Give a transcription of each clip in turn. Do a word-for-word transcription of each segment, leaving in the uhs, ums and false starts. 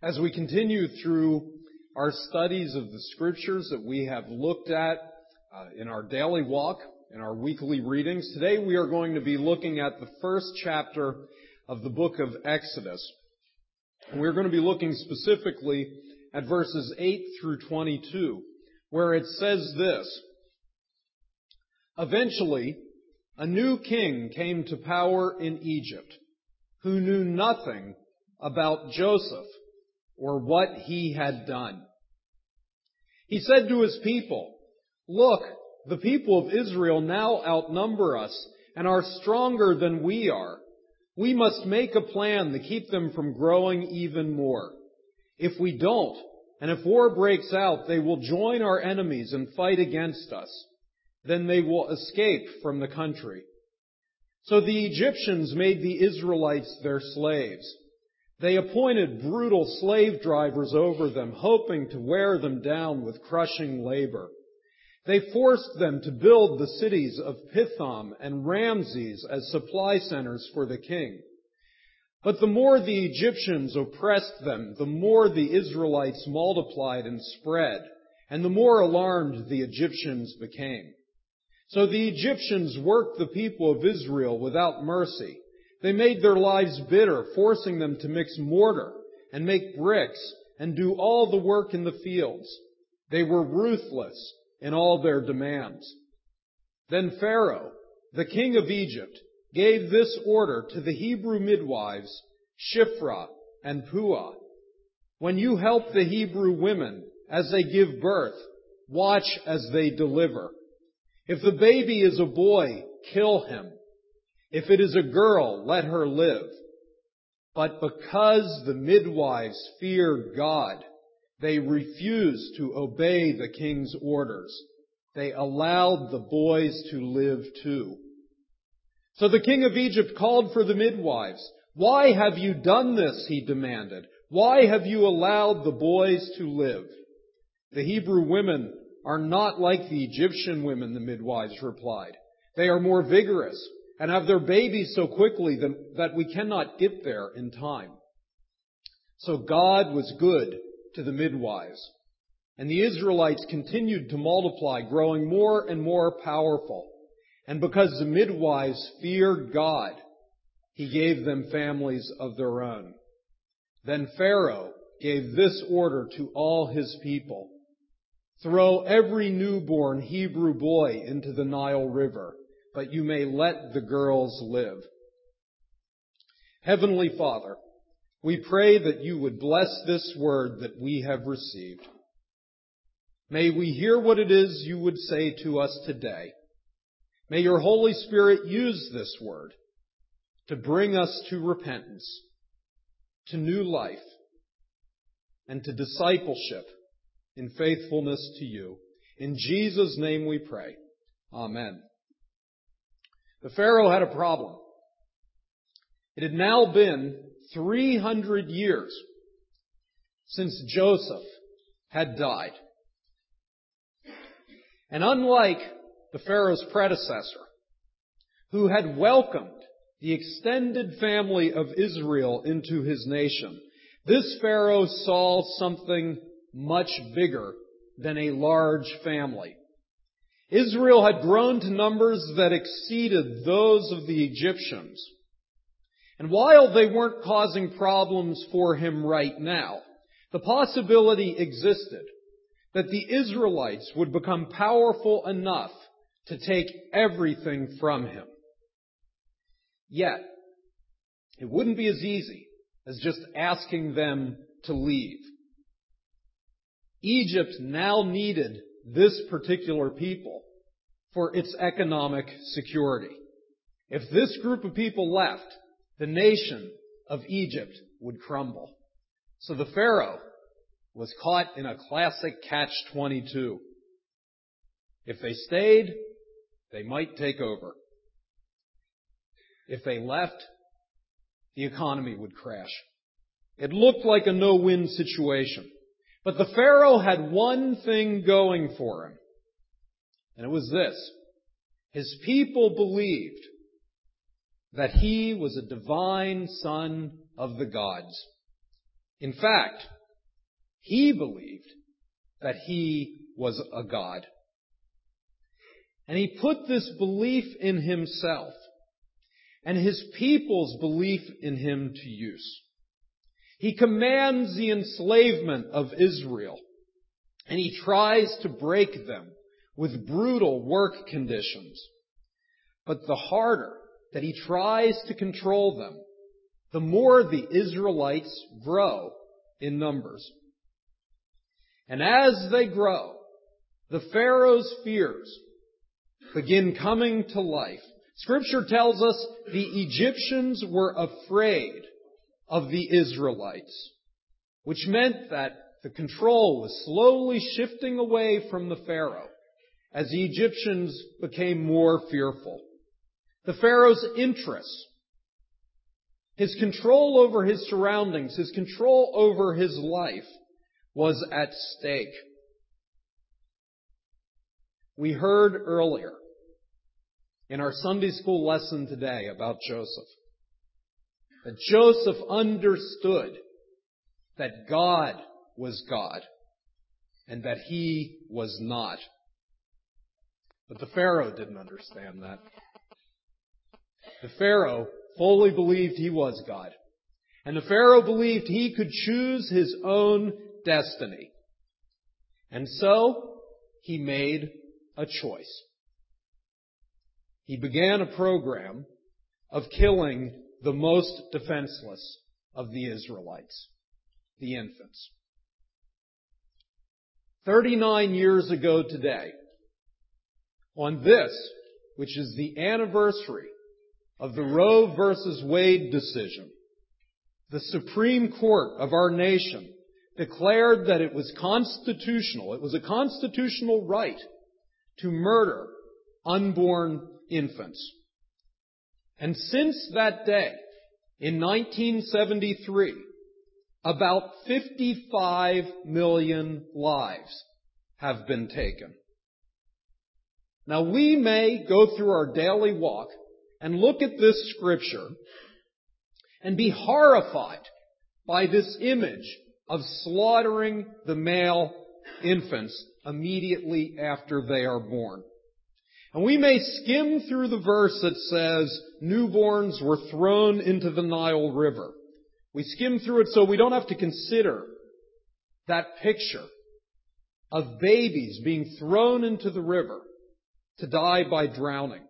As we continue through our studies of the Scriptures that we have looked at uh, in our daily walk, in our weekly readings, today we are going to be looking at the first chapter of the book of Exodus. And we're going to be looking specifically at verses eight through twenty-two, where it says this: Eventually, a new king came to power in Egypt, who knew nothing about Joseph or what he had done. He said to his people, "Look, the people of Israel now outnumber us and are stronger than we are. We must make a plan to keep them from growing even more. If we don't, and if war breaks out, they will join our enemies and fight against us. Then they will escape from the country." So the Egyptians made the Israelites their slaves. They appointed brutal slave drivers over them, hoping to wear them down with crushing labor. They forced them to build the cities of Pithom and Ramses as supply centers for the king. But the more the Egyptians oppressed them, the more the Israelites multiplied and spread, and the more alarmed the Egyptians became. So the Egyptians worked the people of Israel without mercy. They made their lives bitter, forcing them to mix mortar and make bricks and do all the work in the fields. They were ruthless in all their demands. Then Pharaoh, the king of Egypt, gave this order to the Hebrew midwives, Shiphrah and Puah: "When you help the Hebrew women as they give birth, watch as they deliver. If the baby is a boy, kill him. If it is a girl, let her live." But because the midwives feared God, they refused to obey the king's orders. They allowed the boys to live too. So the king of Egypt called for the midwives. "Why have you done this?" he demanded. "Why have you allowed the boys to live?" "The Hebrew women are not like the Egyptian women," the midwives replied. "They are more vigorous and have their babies so quickly that we cannot get there in time." So God was good to the midwives, and the Israelites continued to multiply, growing more and more powerful. And because the midwives feared God, He gave them families of their own. Then Pharaoh gave this order to all his people: "Throw every newborn Hebrew boy into the Nile River, but you may let the girls live." Heavenly Father, we pray that you would bless this word that we have received. May we hear what it is you would say to us today. May your Holy Spirit use this word to bring us to repentance, to new life, and to discipleship in faithfulness to you. In Jesus' name we pray. Amen. The Pharaoh had a problem. It had now been three hundred years since Joseph had died. And unlike the Pharaoh's predecessor, who had welcomed the extended family of Israel into his nation, this Pharaoh saw something much bigger than a large family. Israel had grown to numbers that exceeded those of the Egyptians. And while they weren't causing problems for him right now, the possibility existed that the Israelites would become powerful enough to take everything from him. Yet, it wouldn't be as easy as just asking them to leave. Egypt now needed this particular people for its economic security. If this group of people left, the nation of Egypt would crumble. So the Pharaoh was caught in a classic catch twenty-two. If they stayed, they might take over. If they left, the economy would crash. It looked like a no-win situation. But the Pharaoh had one thing going for him, and it was this: his people believed that he was a divine son of the gods. In fact, He believed that he was a god. And he put this belief in himself and his people's belief in him to use. He commands the enslavement of Israel, and he tries to break them with brutal work conditions. But the harder that he tries to control them, the more the Israelites grow in numbers. And as they grow, the Pharaoh's fears begin coming to life. Scripture tells us the Egyptians were afraid of the Israelites, which meant that the control was slowly shifting away from the Pharaoh as the Egyptians became more fearful. The Pharaoh's interests, his control over his surroundings, his control over his life was at stake. We heard earlier in our Sunday school lesson today about Joseph that Joseph understood that God was God and that he was not. But the Pharaoh didn't understand that. The Pharaoh fully believed he was God. And the Pharaoh believed he could choose his own destiny. And so he made a choice. He began a program of killing the most defenseless of the Israelites, the infants. Thirty-nine years ago today, on this, which is the anniversary of the Roe versus Wade decision, the Supreme Court of our nation declared that it was constitutional, it was a constitutional right to murder unborn infants. And since that day, in nineteen seventy-three, about fifty-five million lives have been taken. Now we may go through our daily walk and look at this scripture and be horrified by this image of slaughtering the male infants immediately after they are born. And we may skim through the verse that says newborns were thrown into the Nile River. We skim through it so we don't have to consider that picture of babies being thrown into the river to die by drowning.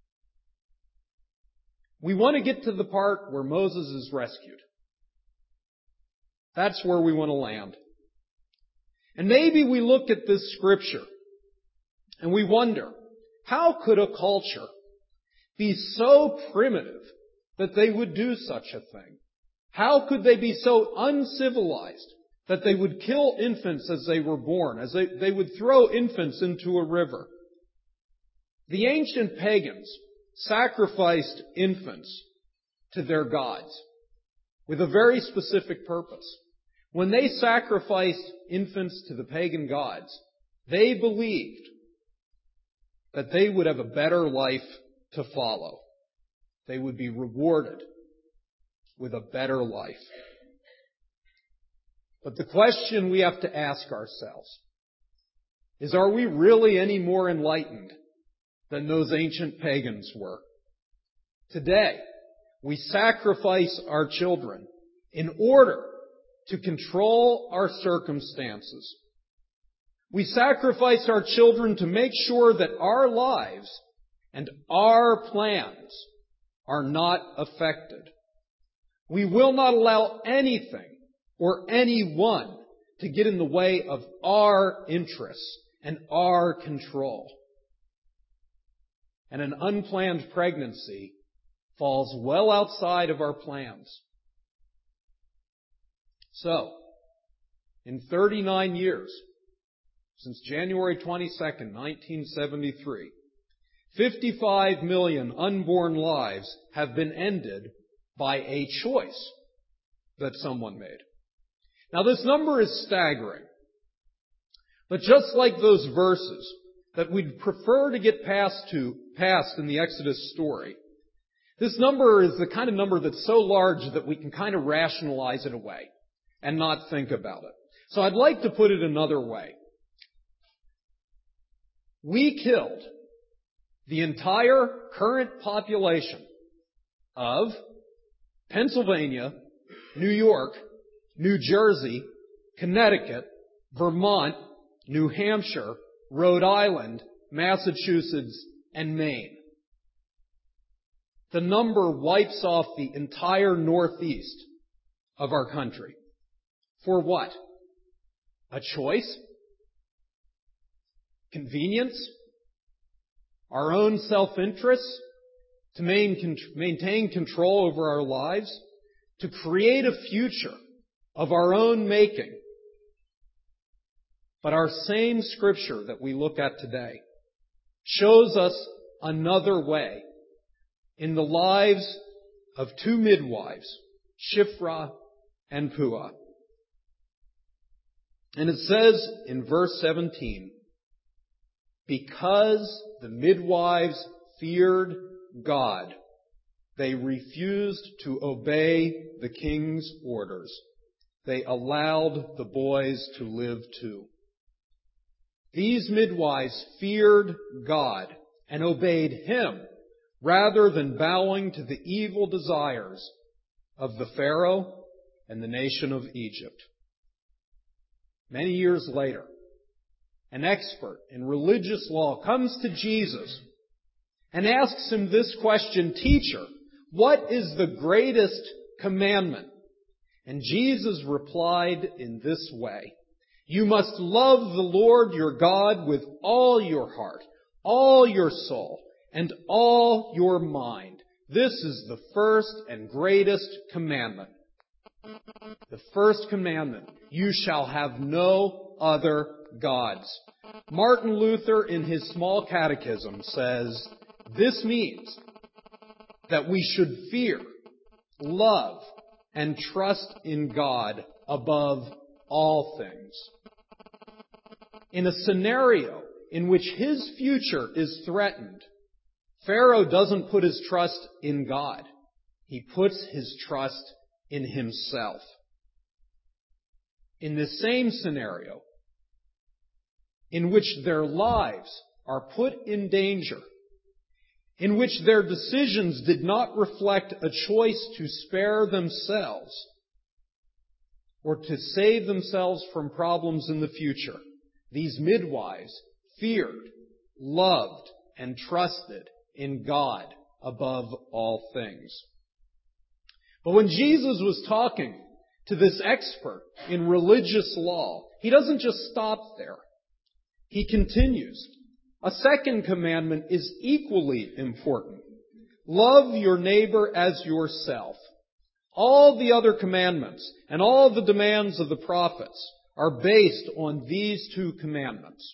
We want to get to the part where Moses is rescued. That's where we want to land. And maybe we look at this scripture and we wonder, how could a culture be so primitive that they would do such a thing? How could they be so uncivilized that they would kill infants as they were born, as they, they would throw infants into a river? The ancient pagans sacrificed infants to their gods with a very specific purpose. When they sacrificed infants to the pagan gods, they believed that they would have a better life to follow. They would be rewarded with a better life. But the question we have to ask ourselves is, are we really any more enlightened than those ancient pagans were? Today, we sacrifice our children in order to control our circumstances. We sacrifice our children to make sure that our lives and our plans are not affected. We will not allow anything or anyone to get in the way of our interests and our control. And an unplanned pregnancy falls well outside of our plans. So, in thirty-nine years, since January twenty-second, nineteen seventy-three, fifty-five million unborn lives have been ended by a choice that someone made. Now this number is staggering. But just like those verses that we'd prefer to get past to, past in the Exodus story, this number is the kind of number that's so large that we can kind of rationalize it away and not think about it. So I'd like to put it another way. We killed the entire current population of Pennsylvania, New York, New Jersey, Connecticut, Vermont, New Hampshire, Rhode Island, Massachusetts, and Maine. The number wipes off the entire northeast of our country. For what? A choice? Convenience? Our own self-interest? To maintain control over our lives? To create a future of our own making? But our same scripture that we look at today shows us another way in the lives of two midwives, Shiphrah and Puah. And it says in verse seventeen, because the midwives feared God, they refused to obey the king's orders. They allowed the boys to live too. These midwives feared God and obeyed Him rather than bowing to the evil desires of the Pharaoh and the nation of Egypt. Many years later, an expert in religious law comes to Jesus and asks Him this question, Teacher, what is the greatest commandment? And Jesus replied in this way, you must love the Lord your God with all your heart, all your soul, and all your mind. This is the first and greatest commandment. The first commandment, you shall have no other gods. Martin Luther in his small catechism says, this means that we should fear, love, and trust in God above all things. In a scenario in which his future is threatened, Pharaoh doesn't put his trust in God. He puts his trust in himself. In this same scenario, in which their lives are put in danger, in which their decisions did not reflect a choice to spare themselves or to save themselves from problems in the future, these midwives feared, loved, and trusted in God above all things. But when Jesus was talking to this expert in religious law, He doesn't just stop there. He continues. A second commandment is equally important. Love your neighbor as yourself. All the other commandments and all the demands of the prophets are based on these two commandments.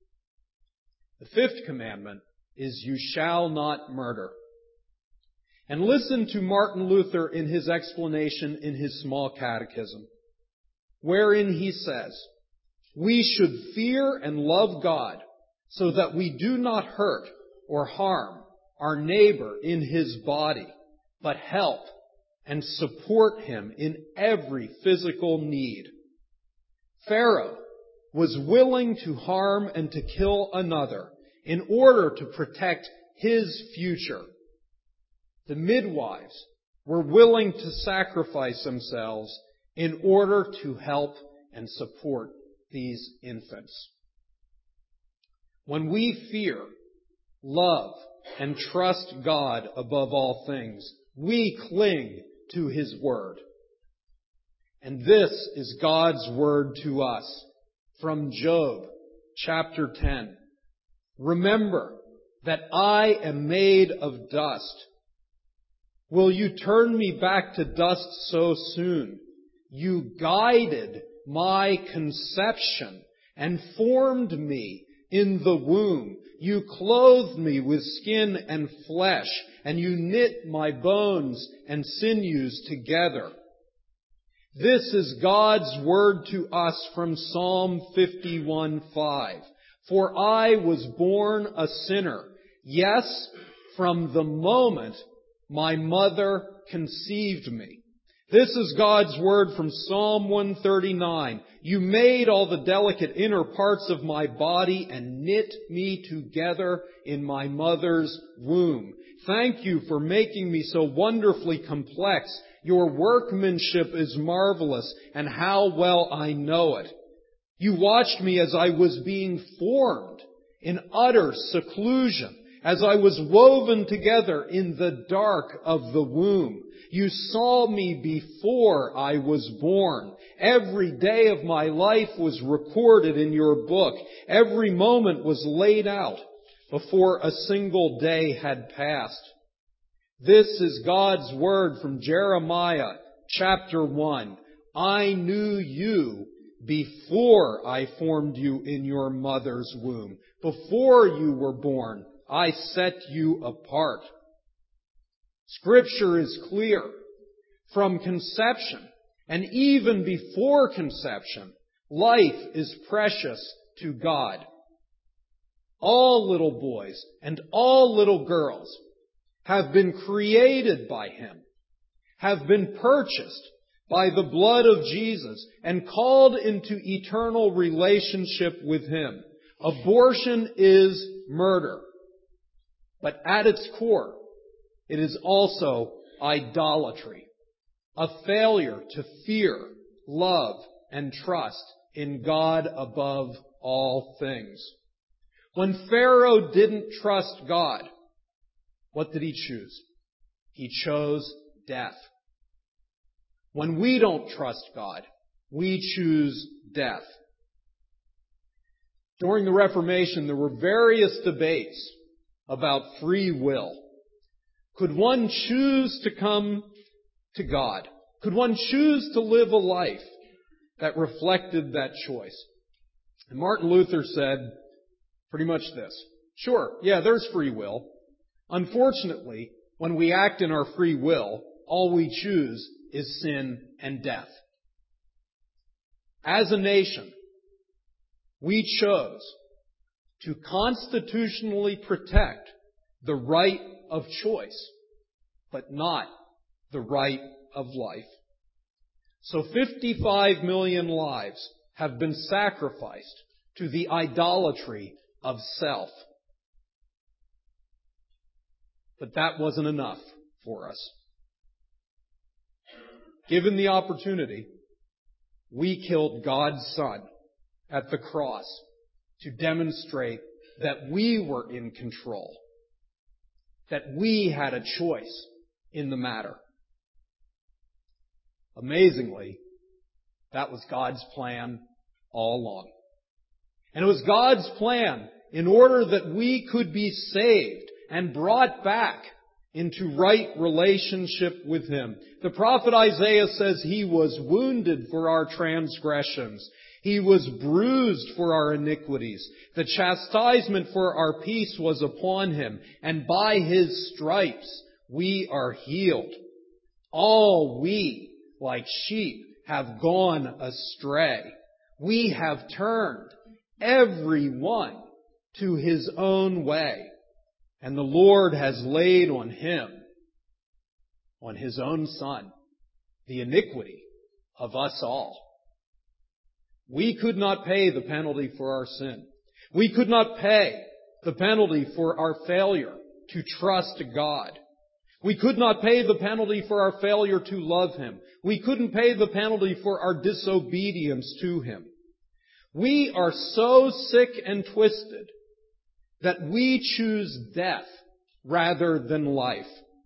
The fifth commandment is you shall not murder. And listen to Martin Luther in his explanation in his small catechism, wherein he says, we should fear and love God so that we do not hurt or harm our neighbor in his body, but help and support him in every physical need. Pharaoh was willing to harm and to kill another in order to protect his future. The midwives were willing to sacrifice themselves in order to help and support these infants. When we fear, love, and trust God above all things, we cling to His Word. And this is God's Word to us from Job chapter ten. Remember that I am made of dust. Will you turn me back to dust so soon? You guided my conception and formed me in the womb. You clothed me with skin and flesh, and you knit my bones and sinews together. This is God's word to us from Psalm fifty-one five. For I was born a sinner. Yes, from the moment my mother conceived me. This is God's word from Psalm one thirty-nine. You made all the delicate inner parts of my body and knit me together in my mother's womb. Thank you for making me so wonderfully complex. Your workmanship is marvelous, and how well I know it. You watched me as I was being formed in utter seclusion, as I was woven together in the dark of the womb. You saw me before I was born. Every day of my life was recorded in your book. Every moment was laid out before a single day had passed. This is God's word from Jeremiah chapter one. I knew you before I formed you in your mother's womb. Before you were born, I set you apart. Scripture is clear. From conception, and even before conception, life is precious to God. All little boys and all little girls have been created by Him, have been purchased by the blood of Jesus, and called into eternal relationship with Him. Abortion is murder. But at its core, it is also idolatry, a failure to fear, love, and trust in God above all things. When Pharaoh didn't trust God, what did he choose? He chose death. When we don't trust God, we choose death. During the Reformation, there were various debates about free will. Could one choose to come to God? Could one choose to live a life that reflected that choice? And Martin Luther said pretty much this. Sure, yeah, there's free will. Unfortunately, when we act in our free will, all we choose is sin and death. As a nation, we chose to constitutionally protect the right of choice, but not the right of life. So fifty-five million lives have been sacrificed to the idolatry of self. But that wasn't enough for us. Given the opportunity, we killed God's Son at the cross to demonstrate that we were in control, that we had a choice in the matter. Amazingly, that was God's plan all along. And it was God's plan in order that we could be saved and brought back into right relationship with Him. The prophet Isaiah says He was wounded for our transgressions. He was bruised for our iniquities. The chastisement for our peace was upon Him, and by His stripes we are healed. All we, like sheep, have gone astray. We have turned, every one, to his own way. And the Lord has laid on Him, on His own Son, the iniquity of us all. We could not pay the penalty for our sin. We could not pay the penalty for our failure to trust God. We could not pay the penalty for our failure to love Him. We couldn't pay the penalty for our disobedience to Him. We are so sick and twisted that we choose death rather than life.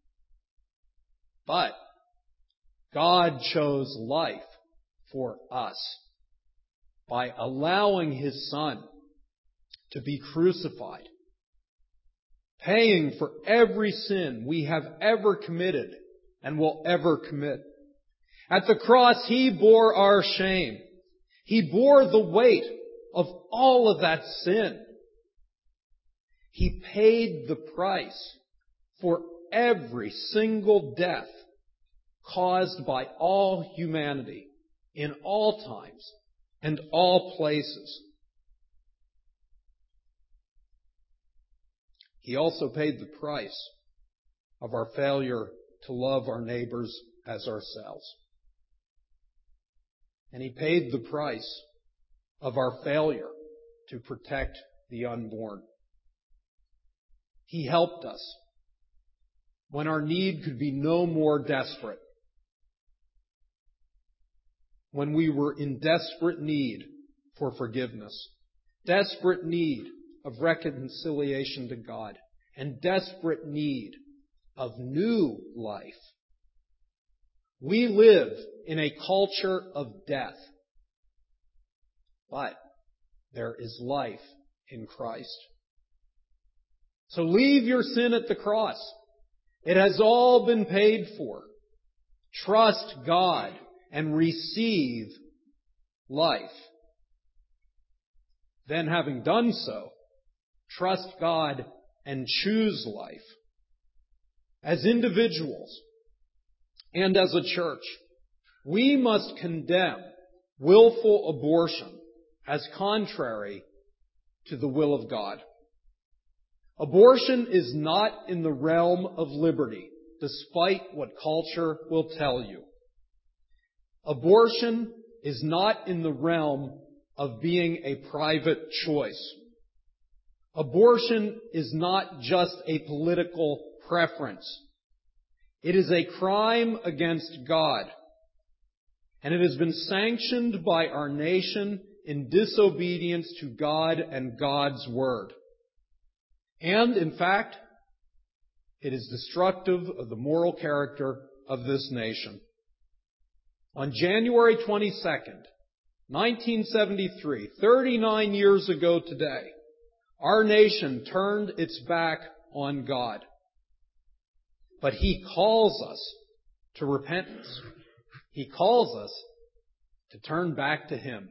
But God chose life for us by allowing His Son to be crucified, paying for every sin we have ever committed and will ever commit. At the cross, He bore our shame. He bore the weight of all of that sin. He paid the price for every single death caused by all humanity in all times and all places. He also paid the price of our failure to love our neighbors as ourselves. And He paid the price of our failure to protect the unborn. He helped us when our need could be no more desperate. When we were in desperate need for forgiveness, desperate need of reconciliation to God, and desperate need of new life. We live in a culture of death, but there is life in Christ. So leave your sin at the cross. It has all been paid for. Trust God and receive life. Then, having done so, trust God and choose life. As individuals and as a church, we must condemn willful abortion as contrary to the will of God. Abortion is not in the realm of liberty, despite what culture will tell you. Abortion is not in the realm of being a private choice. Abortion is not just a political preference. It is a crime against God, and it has been sanctioned by our nation in disobedience to God and God's Word. And, in fact, it is destructive of the moral character of this nation. On January twenty-second, nineteen seventy-three, thirty-nine years ago today, our nation turned its back on God. But He calls us to repentance. He calls us to turn back to Him.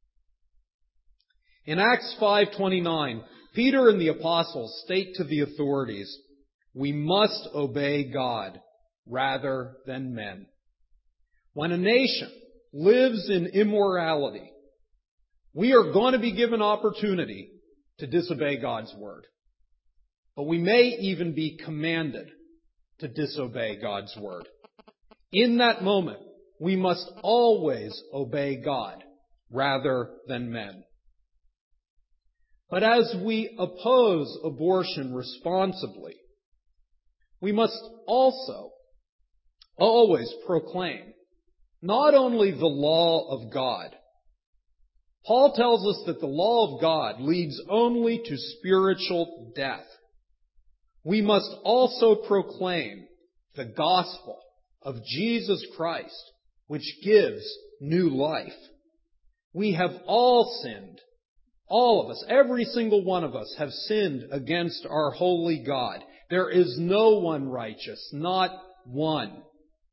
In Acts five twenty-nine, Peter and the apostles state to the authorities, we must obey God rather than men. When a nation lives in immorality, we are going to be given opportunity to disobey God's word. But we may even be commanded to disobey God's word. In that moment, we must always obey God rather than men. But as we oppose abortion responsibly, we must also always proclaim not only the law of God. Paul tells us that the law of God leads only to spiritual death. We must also proclaim the gospel of Jesus Christ, which gives new life. We have all sinned. All of us, every single one of us, have sinned against our holy God. There is no one righteous, not one.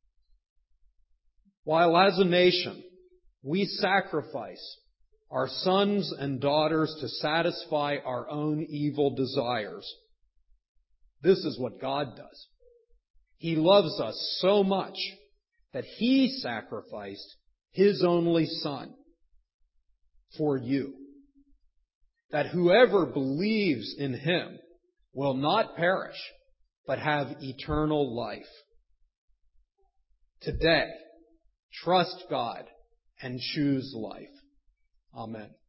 While as a nation, we sacrifice our sons and daughters to satisfy our own evil desires, this is what God does. He loves us so much that He sacrificed His only Son for you, that whoever believes in Him will not perish, but have eternal life. Today, trust God and choose life. Amen.